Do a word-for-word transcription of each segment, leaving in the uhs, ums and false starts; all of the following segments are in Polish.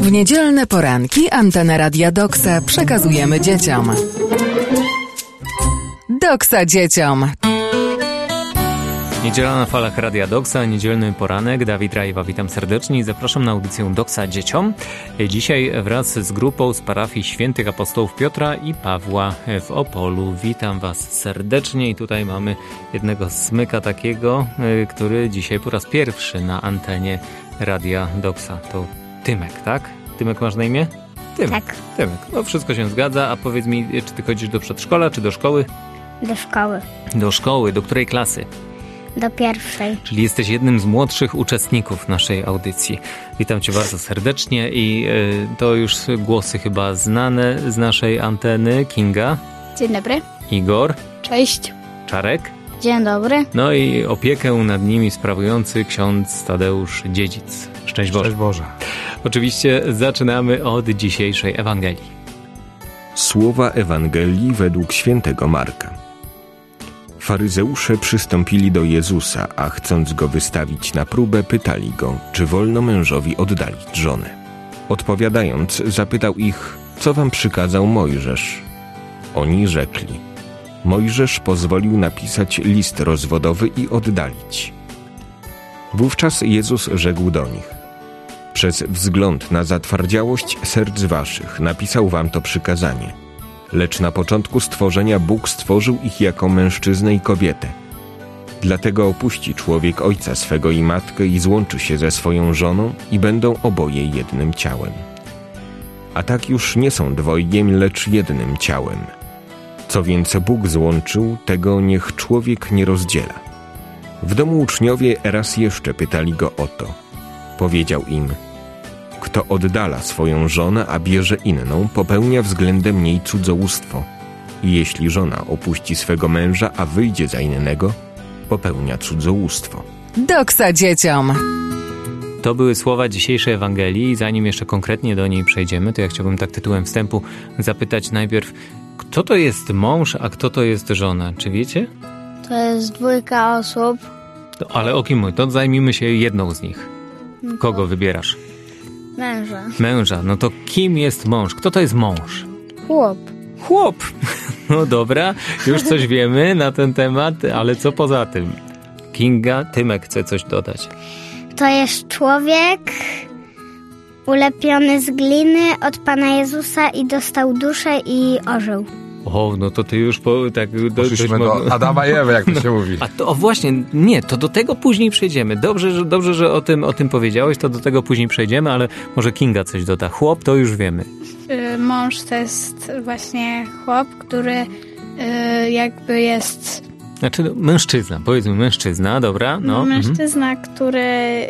W niedzielne poranki antenę Radia Doksa przekazujemy dzieciom. Doksa dzieciom. Niedziela na falach Radia Doksa, niedzielny poranek. Dawid Rajwa, witam serdecznie i zapraszam na audycję Doksa dzieciom. Dzisiaj wraz z grupą z parafii Świętych Apostołów Piotra i Pawła w Opolu. Witam Was serdecznie i tutaj mamy jednego smyka takiego, który dzisiaj po raz pierwszy na antenie Radia Doksa. To Tymek, tak? Tymek masz na imię? Tymek. Tak. Tymek. No wszystko się zgadza, a powiedz mi, czy ty chodzisz do przedszkola, czy do szkoły? Do szkoły. Do szkoły. Do której klasy? Do pierwszej. Czyli jesteś jednym z młodszych uczestników naszej audycji. Witam Cię bardzo serdecznie i y, to już głosy chyba znane z naszej anteny. Kinga. Dzień dobry. Igor. Cześć. Czarek. Dzień dobry. No i opiekę nad nimi sprawujący ksiądz Tadeusz Dziedzic. Szczęść Boże. Szczęść Boże. Oczywiście zaczynamy od dzisiejszej Ewangelii. Słowa Ewangelii według świętego Marka. Faryzeusze przystąpili do Jezusa, a chcąc go wystawić na próbę, pytali go, czy wolno mężowi oddalić żonę. Odpowiadając, zapytał ich, co wam przykazał Mojżesz. Oni rzekli, Mojżesz pozwolił napisać list rozwodowy i oddalić. Wówczas Jezus rzekł do nich, przez wzgląd na zatwardziałość serc waszych napisał wam to przykazanie. Lecz na początku stworzenia Bóg stworzył ich jako mężczyznę i kobietę. Dlatego opuści człowiek ojca swego i matkę i złączy się ze swoją żoną i będą oboje jednym ciałem. A tak już nie są dwojgiem, lecz jednym ciałem. Co więc Bóg złączył, tego niech człowiek nie rozdziela. W domu uczniowie raz jeszcze pytali go o to. Powiedział im, kto oddala swoją żonę, a bierze inną, popełnia względem niej cudzołóstwo. I jeśli żona opuści swego męża, a wyjdzie za innego, popełnia cudzołóstwo. Doksa dzieciom. To były słowa dzisiejszej Ewangelii i zanim jeszcze konkretnie do niej przejdziemy, to ja chciałbym tak tytułem wstępu zapytać najpierw, kto to jest mąż, a kto to jest żona? Czy wiecie? To jest dwójka osób. To, ale o kim mówię? To zajmijmy się jedną z nich. Kogo wybierasz? Męża. Męża. No to kim jest mąż? Kto to jest mąż? Chłop. Chłop. No dobra, już coś wiemy na ten temat, ale co poza tym? Kinga, Tymek chce coś dodać. To jest człowiek ulepiony z gliny od Pana Jezusa i dostał duszę i ożył. O, no to ty już po, tak... Poszliśmy do mo- Adama i Ewy, jak to się mówi. A to o, właśnie, nie, to do tego później przejdziemy. Dobrze, że, dobrze, że o tym, o tym powiedziałeś, to do tego później przejdziemy, ale może Kinga coś doda. Chłop, to już wiemy. Yy, mąż to jest właśnie chłop, który yy, jakby jest... Znaczy no, mężczyzna, powiedzmy mężczyzna, dobra. No. Mężczyzna, mhm. który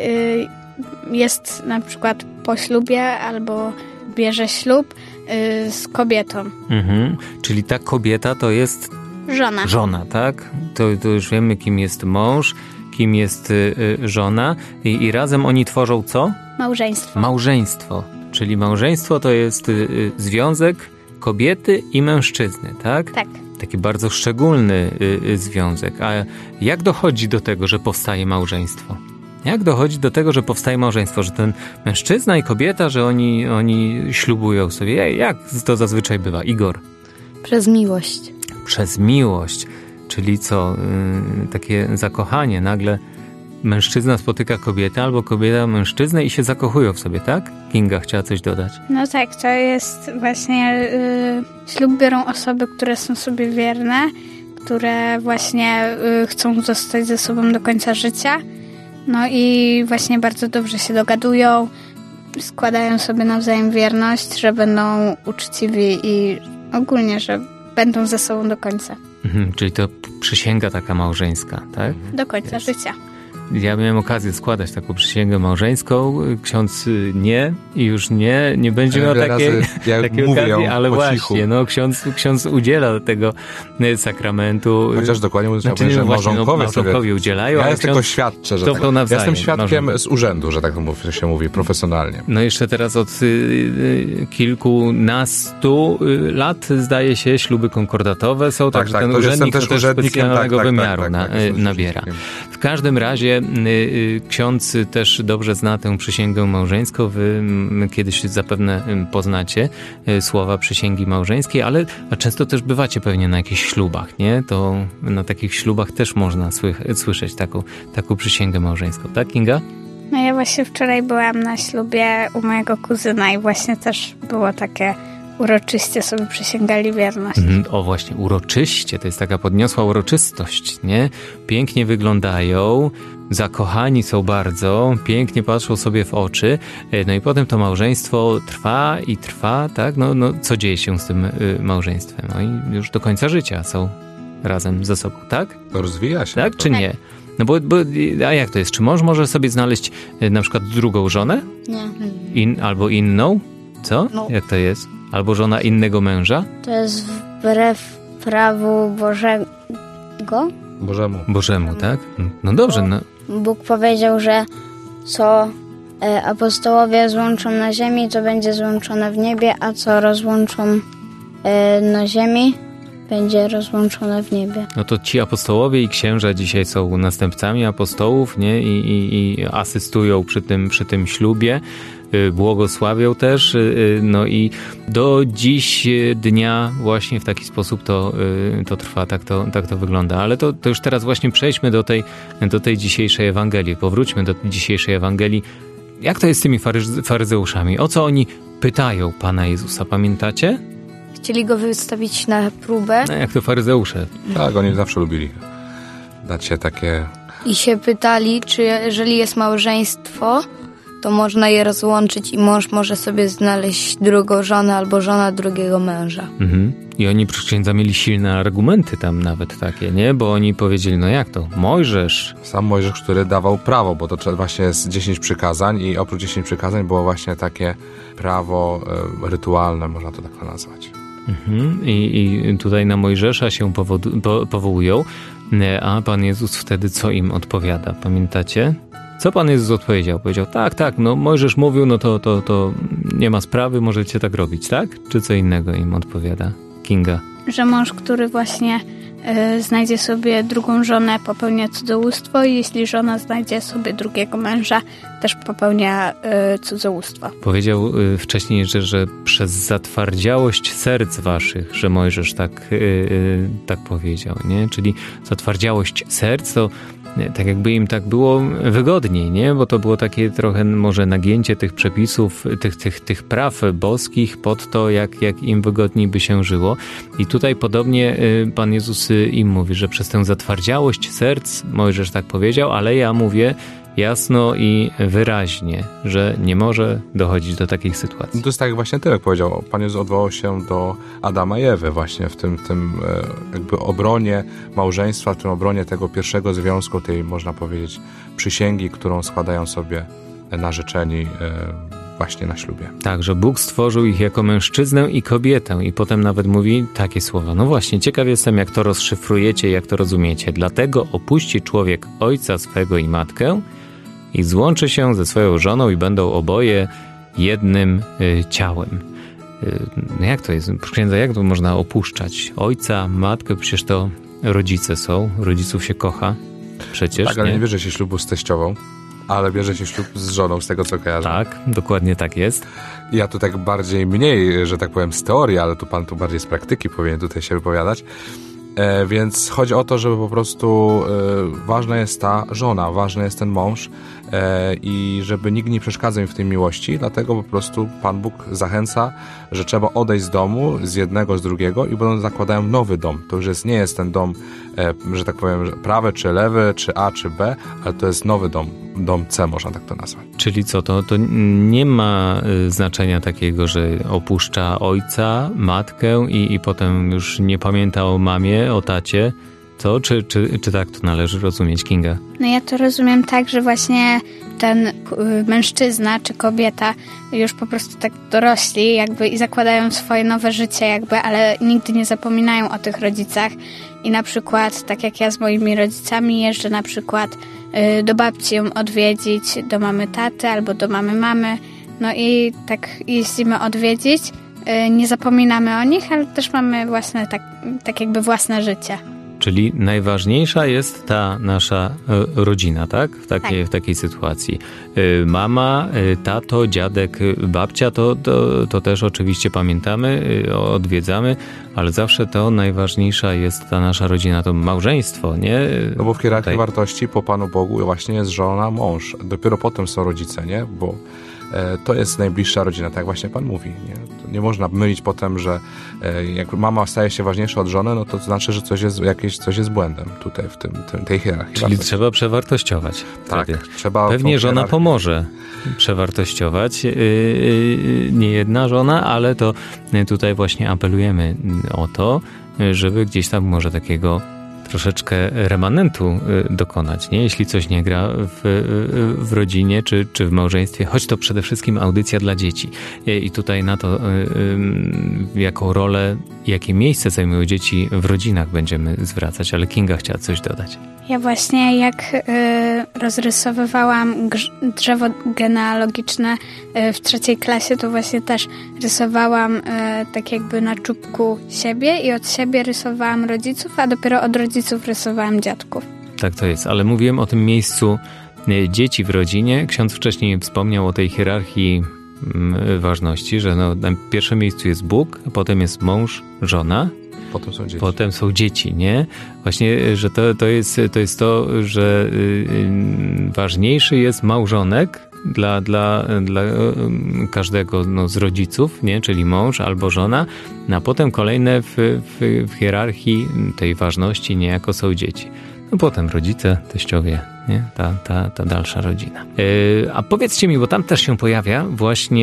yy, jest na przykład po ślubie albo bierze ślub yy, z kobietą. Mhm. Czyli ta kobieta to jest... Żona. Żona, tak? To, to już wiemy, kim jest mąż, kim jest y, y, żona I, i razem oni tworzą co? Małżeństwo. Małżeństwo. Czyli małżeństwo to jest y, y, związek kobiety i mężczyzny, tak? Tak. Taki bardzo szczególny y, y, związek. A jak dochodzi do tego, że powstaje małżeństwo? Jak dochodzi do tego, że powstaje małżeństwo, że ten mężczyzna i kobieta, że oni, oni ślubują sobie? Jak to zazwyczaj bywa? Igor? Przez miłość. Przez miłość. Czyli co? Yy, takie zakochanie. Nagle mężczyzna spotyka kobietę albo kobieta mężczyznę i się zakochują w sobie, tak? Kinga chciała coś dodać. No tak, to jest właśnie... Yy, ślub biorą osoby, które są sobie wierne, które właśnie yy, chcą zostać ze sobą do końca życia. No i właśnie bardzo dobrze się dogadują, składają sobie nawzajem wierność, że będą uczciwi i ogólnie, że będą ze sobą do końca. Mhm, czyli to przysięga taka małżeńska, tak? Do końca Jest. życia. Ja miałem okazję składać taką przysięgę małżeńską. Ksiądz nie i już nie, nie będzie miał takiej, ja takiej okazji, ale właśnie, no ksiądz, ksiądz udziela tego sakramentu. Chociaż dokładnie mówiąc, znaczy, że właśnie, małżonkowie, no, małżonkowie udzielają. Ja jest ksiądz, tylko świadczę, że to, tak, to nawzajem, ja jestem świadkiem małżonkowie. z urzędu, że tak się mówi, profesjonalnie. No jeszcze teraz od y, y, kilkunastu y, lat zdaje się śluby konkordatowe są, tak, także tak, ten to urzędnik też to też specjalnego tak, tak, wymiaru tak, tak, na, tak, y, tak, nabiera. W w każdym razie y, ksiądz też dobrze zna tę przysięgę małżeńską. Wy kiedyś zapewne poznacie y, słowa przysięgi małżeńskiej, ale a często też bywacie pewnie na jakichś ślubach, nie? To na takich ślubach też można sły- słyszeć taką, taką przysięgę małżeńską, tak, Kinga? No ja właśnie wczoraj byłam na ślubie u mojego kuzyna i właśnie też było takie uroczyście sobie przysięgali wierność. Mm, o właśnie, uroczyście, to jest taka podniosła uroczystość, nie? Pięknie wyglądają, zakochani są bardzo, pięknie patrzą sobie w oczy, no i potem to małżeństwo trwa i trwa, tak? No, no co dzieje się z tym y, małżeństwem? No i już do końca życia są razem ze sobą, tak? To rozwija się. Tak czy nie? No bo, bo, a jak to jest? Czy mąż może sobie znaleźć y, na przykład drugą żonę? Nie. In, albo inną? Co? No. Jak to jest? Albo żona innego męża? To jest wbrew prawu Bożego. Bożemu. Bożemu, tak? No dobrze, no. Bóg powiedział, że co e, apostołowie złączą na ziemi, to będzie złączone w niebie, a co rozłączą e, na ziemi, będzie rozłączone w niebie. No to ci apostołowie i księża dzisiaj są następcami apostołów, nie? I, i, i asystują przy tym, przy tym ślubie, błogosławią też, no i do dziś dnia właśnie w taki sposób to, to trwa, tak to, tak to wygląda. Ale to, to już teraz właśnie przejdźmy do tej, do tej dzisiejszej Ewangelii, powróćmy do dzisiejszej Ewangelii. Jak to jest z tymi faryz- faryzeuszami? O co oni pytają Pana Jezusa, pamiętacie? Chcieli go wystawić na próbę. No jak to faryzeusze? Tak, oni zawsze lubili dać się takie... I się pytali, czy jeżeli jest małżeństwo, to można je rozłączyć i mąż może sobie znaleźć drugą żonę albo żona drugiego męża. Mhm. I oni przy księdza mieli silne argumenty tam nawet takie, nie? Bo oni powiedzieli, no jak to? Mojżesz. Sam Mojżesz, który dawał prawo, bo to właśnie jest dziesięć przykazań i oprócz dziesięć przykazań było właśnie takie prawo e, rytualne, można to tak nazwać. Mhm. I, I tutaj na Mojżesza się powodu, po, powołują, a Pan Jezus wtedy co im odpowiada? Pamiętacie? Co Pan Jezus odpowiedział? Powiedział, tak, tak, no Mojżesz mówił, no to, to, to nie ma sprawy, możecie tak robić, tak? Czy co innego im odpowiada Kinga? Że mąż, który właśnie y, znajdzie sobie drugą żonę, popełnia cudzołóstwo i jeśli żona znajdzie sobie drugiego męża, też popełnia y, cudzołóstwo. Powiedział y, wcześniej, że, że przez zatwardziałość serc waszych, że Mojżesz tak, y, y, tak powiedział, nie? Czyli zatwardziałość serc to tak jakby im tak było wygodniej, nie? Bo to było takie trochę może nagięcie tych przepisów, tych, tych, tych praw boskich pod to, jak, jak im wygodniej by się żyło. I tutaj podobnie Pan Jezus im mówi, że przez tę zatwardziałość serc, Mojżesz tak powiedział, ale ja mówię jasno i wyraźnie, że nie może dochodzić do takich sytuacji. To jest tak jak właśnie Tyrek powiedział. Pan Jezus odwołał się do Adama i Ewy właśnie w tym, tym jakby obronie małżeństwa, w tym obronie tego pierwszego związku, tej można powiedzieć przysięgi, którą składają sobie narzeczeni właśnie na ślubie. Tak, że Bóg stworzył ich jako mężczyznę i kobietę i potem nawet mówi takie słowa. No właśnie, ciekaw jestem, jak to rozszyfrujecie, jak to rozumiecie. Dlatego opuści człowiek ojca swego i matkę i złączy się ze swoją żoną i będą oboje jednym y, ciałem. Y, no jak to jest? Proszę księdza, jak to można opuszczać? Ojca, matkę, przecież to rodzice są, rodziców się kocha przecież. Tak, ale nie, nie bierze się ślubu z teściową, ale bierze się ślub z żoną, z tego co kojarzę. Tak, dokładnie tak jest. Ja tu tak bardziej, mniej, że tak powiem, z teorii, ale tu pan tu bardziej z praktyki powinien tutaj się wypowiadać. E, więc chodzi o to, żeby po prostu e, ważna jest ta żona, ważny jest ten mąż e, i żeby nikt nie przeszkadzał im w tej miłości, dlatego po prostu Pan Bóg zachęca, że trzeba odejść z domu, z jednego, z drugiego i potem zakładają nowy dom. To już jest, nie jest ten dom, e, że tak powiem, prawy czy lewy, czy A, czy B, ale to jest nowy dom, dom C, można tak to nazwać. Czyli co, to, to nie ma y, znaczenia takiego, że opuszcza ojca, matkę i, i potem już nie pamięta o mamie, o tacie, co? Czy, czy, czy tak to należy rozumieć, Kinga? No ja to rozumiem tak, że właśnie ten y, mężczyzna czy kobieta już po prostu tak dorośli jakby i zakładają swoje nowe życie jakby, ale nigdy nie zapominają o tych rodzicach i na przykład tak jak ja z moimi rodzicami jeżdżę na przykład y, do babci ją odwiedzić, do mamy taty albo do mamy mamy, no i tak jeździmy odwiedzić, y, nie zapominamy o nich, ale też mamy własne tak, tak jakby własne życie. Czyli najważniejsza jest ta nasza e, rodzina, tak? W takiej, Tak. w takiej sytuacji. E, Mama, e, tato, dziadek, e, babcia, to, to, to też oczywiście pamiętamy, e, odwiedzamy, ale zawsze to najważniejsza jest ta nasza rodzina, to małżeństwo, nie? No bo w hierarchii Tutaj. wartości po Panu Bogu właśnie jest żona, mąż. Dopiero potem są rodzice, nie? Bo e, to jest najbliższa rodzina, tak jak właśnie Pan mówi. Nie, to nie można mylić potem, że e, jak mama staje się ważniejsza od żony, no to znaczy, że coś jest, jakieś, coś jest błędem tutaj w tym, tym, tej hierarchii Czyli wartości. trzeba przewartościować. Tak, wtedy. trzeba Pewnie tą żona hierarchię- pomoże przewartościować. Yy, yy, nie jedna żona, ale to tutaj właśnie apelujemy o to, żeby gdzieś tam może takiego troszeczkę remanentu y, dokonać, nie? Jeśli coś nie gra w, y, w rodzinie czy, czy w małżeństwie, choć to przede wszystkim audycja dla dzieci. I, i tutaj na to, y, y, jaką rolę, jakie miejsce zajmują dzieci w rodzinach będziemy zwracać, ale Kinga chciała coś dodać. Ja właśnie jak y, rozrysowywałam grz- drzewo genealogiczne y, w trzeciej klasie, to właśnie też rysowałam y, tak jakby na czubku siebie i od siebie rysowałam rodziców, a dopiero od rodziców rysowałam dziadków. Tak to jest, ale mówiłem o tym miejscu y, dzieci w rodzinie. Ksiądz wcześniej wspomniał o tej hierarchii y, ważności, że no, na pierwszym miejscu jest Bóg, a potem jest mąż, żona, Potem są dzieci. potem są dzieci, nie? Właśnie, że to, to, jest, to jest to, że y, y, ważniejszy jest małżonek dla, dla, dla y, każdego no, z rodziców, nie? Czyli mąż albo żona, no, a potem kolejne w, w, w hierarchii tej ważności niejako są dzieci. No potem rodzice, teściowie, nie? Ta, ta, ta dalsza rodzina. Yy, a powiedzcie mi, bo tam też się pojawia właśnie,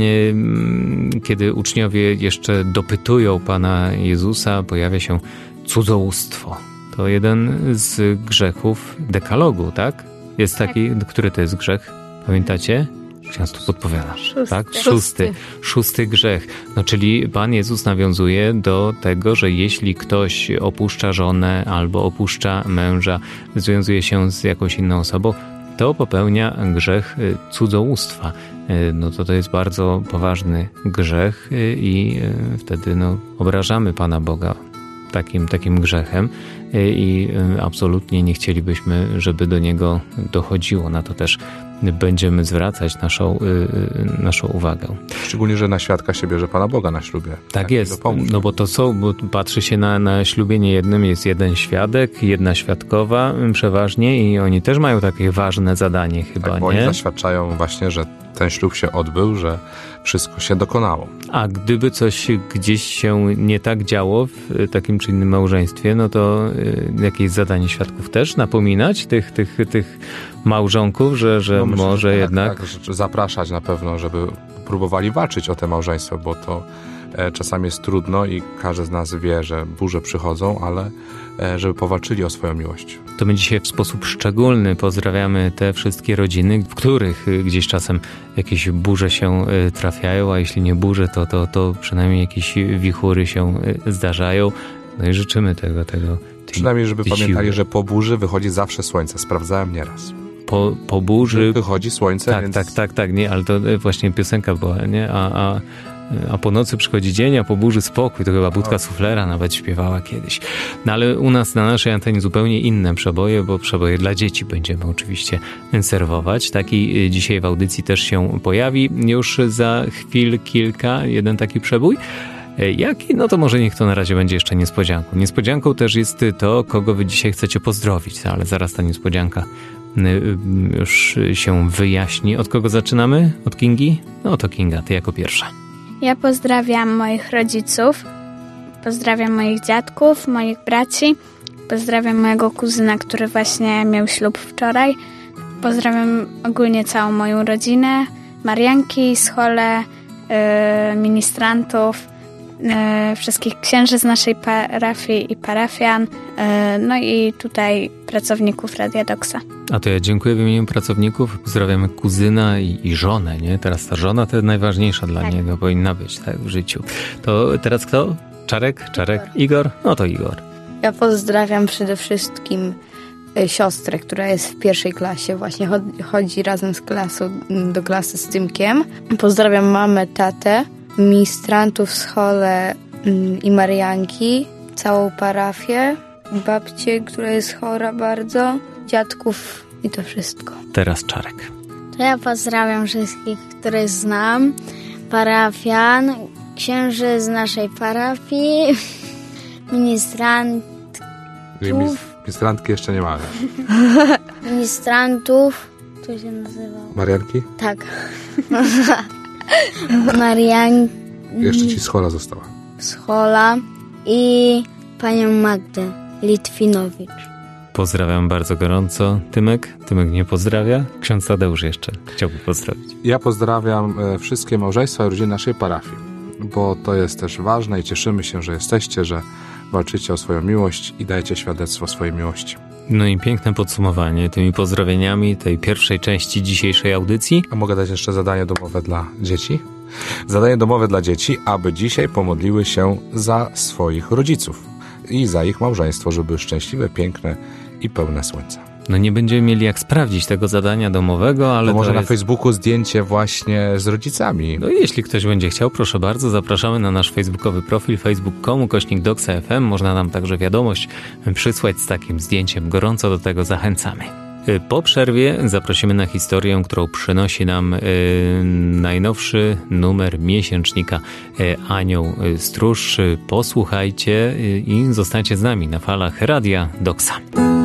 yy, kiedy uczniowie jeszcze dopytują Pana Jezusa, pojawia się cudzołóstwo. To jeden z grzechów dekalogu, tak? Jest taki, który to jest grzech? Pamiętacie? Ksiądz tu podpowiada. Szósty. Tak? Szósty. Szósty grzech. No, czyli Pan Jezus nawiązuje do tego, że jeśli ktoś opuszcza żonę albo opuszcza męża, związuje się z jakąś inną osobą, to popełnia grzech cudzołóstwa. No to to jest bardzo poważny grzech i wtedy no, obrażamy Pana Boga takim, takim grzechem i absolutnie nie chcielibyśmy, żeby do niego dochodziło. Na to też będziemy zwracać naszą, naszą uwagę. Szczególnie, że na świadka się bierze Pana Boga na ślubie. Tak jest, dopomóż. no bo to są, bo patrzy się na, na ślubie niejednym, jest jeden świadek, jedna świadkowa przeważnie i oni też mają takie ważne zadanie chyba, Tak, bo oni nie? zaświadczają właśnie, że ten ślub się odbył, że wszystko się dokonało. A gdyby coś gdzieś się nie tak działo w takim czy innym małżeństwie, no to y, jakieś zadanie świadków też napominać tych, tych, tych małżonków, że, że No myślę, może że tak, jednak... Tak, że zapraszać na pewno, żeby próbowali walczyć o te małżeństwo, bo to e, czasami jest trudno i każdy z nas wie, że burze przychodzą, ale e, żeby powalczyli o swoją miłość. To my dzisiaj w sposób szczególny pozdrawiamy te wszystkie rodziny, w których y, gdzieś czasem jakieś burze się y, trafiają, a jeśli nie burze, to, to, to przynajmniej jakieś wichury się y, zdarzają. No i życzymy tego, tego tej, Przynajmniej, żeby tej pamiętali, siły. że po burzy wychodzi zawsze słońce. Sprawdzałem nieraz. Po, po burzy... Wychodzi słońce, Tak, więc... tak, tak, tak, nie, ale to y, właśnie piosenka była, nie? A, a, a po nocy przychodzi dzień, a po burzy spokój. To chyba Budka Suflera nawet śpiewała kiedyś. No ale u nas na naszej antenie zupełnie inne przeboje, bo przeboje dla dzieci będziemy oczywiście serwować. Taki dzisiaj w audycji też się pojawi. Już za chwil kilka, jeden taki przebój. Jaki? No to może niech to na razie będzie jeszcze niespodzianką. Niespodzianką też jest to, kogo wy dzisiaj chcecie pozdrowić, ale zaraz ta niespodzianka już się wyjaśni. Od kogo zaczynamy? Od Kingi? No to Kinga, ty jako pierwsza. Ja pozdrawiam moich rodziców, pozdrawiam moich dziadków, moich braci, pozdrawiam mojego kuzyna, który właśnie miał ślub wczoraj. Pozdrawiam ogólnie całą moją rodzinę, Marianki, Schole, yy, ministrantów, yy, wszystkich księży z naszej parafii i parafian, yy, no i tutaj pracowników Radia Doksa. A to ja dziękuję w imieniu pracowników, pozdrawiamy kuzyna i, i żonę, nie? Teraz ta żona to najważniejsza dla Tak. niego, powinna być tak w życiu. To teraz kto? Czarek? Czarek? Igor? No to Igor. Ja pozdrawiam przede wszystkim y, siostrę, która jest w pierwszej klasie. Właśnie chodzi, chodzi razem z klasą do klasy z Tymkiem. Pozdrawiam mamę, tatę, ministrantów z Schole y, i Marianki, całą parafię babcię, która jest chora bardzo, dziadków i to wszystko. Teraz Czarek. To ja pozdrawiam wszystkich, których znam, parafian, księży z naszej parafii, ministrant, Ministrantki jeszcze nie mamy. ministrantów, co się nazywało? Marianki? Tak. Marianki Jeszcze ci schola została. z Hola i panią Magdę Litwinowicz. Pozdrawiam bardzo gorąco. Tymek? Tymek nie pozdrawia? Ksiądz Tadeusz jeszcze chciałby pozdrowić. Ja pozdrawiam e, wszystkie małżeństwa i rodziny naszej parafii, bo to jest też ważne i cieszymy się, że jesteście, że walczycie o swoją miłość i dajecie świadectwo swojej miłości. No i piękne podsumowanie tymi pozdrowieniami tej pierwszej części dzisiejszej audycji. A mogę dać jeszcze zadanie domowe dla dzieci? Zadanie domowe dla dzieci, aby dzisiaj pomodliły się za swoich rodziców i za ich małżeństwo, żeby były szczęśliwe, piękne i pełne słońca. No nie będziemy mieli jak sprawdzić tego zadania domowego, ale To może to na jest... Facebooku zdjęcie właśnie z rodzicami. No i jeśli ktoś będzie chciał, proszę bardzo, zapraszamy na nasz facebookowy profil facebook kropka com ukośnik doksa kropka f m. Można nam także wiadomość przysłać z takim zdjęciem. Gorąco do tego zachęcamy. Po przerwie zaprosimy na historię, którą przynosi nam y, najnowszy numer miesięcznika y, Anioł Stróż. Posłuchajcie y, i zostańcie z nami na falach Radia Doksa.